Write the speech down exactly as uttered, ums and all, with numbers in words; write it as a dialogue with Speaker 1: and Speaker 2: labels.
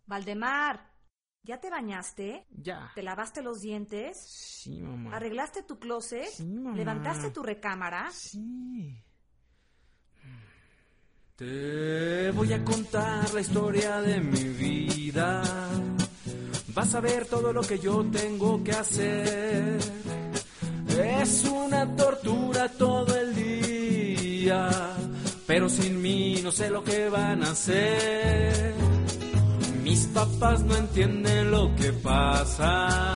Speaker 1: Valdemar, ¿ya te bañaste?
Speaker 2: Ya.
Speaker 1: ¿Te lavaste los dientes?
Speaker 2: Sí, mamá.
Speaker 1: ¿Arreglaste tu closet?
Speaker 2: Sí, mamá.
Speaker 1: ¿Levantaste tu recámara?
Speaker 2: Sí. Te voy a contar la historia de mi vida. Vas a ver todo lo que yo tengo que hacer. Es una tortura todo el día, pero sin mí no sé lo que van a hacer. Mis papás no entienden lo que pasa.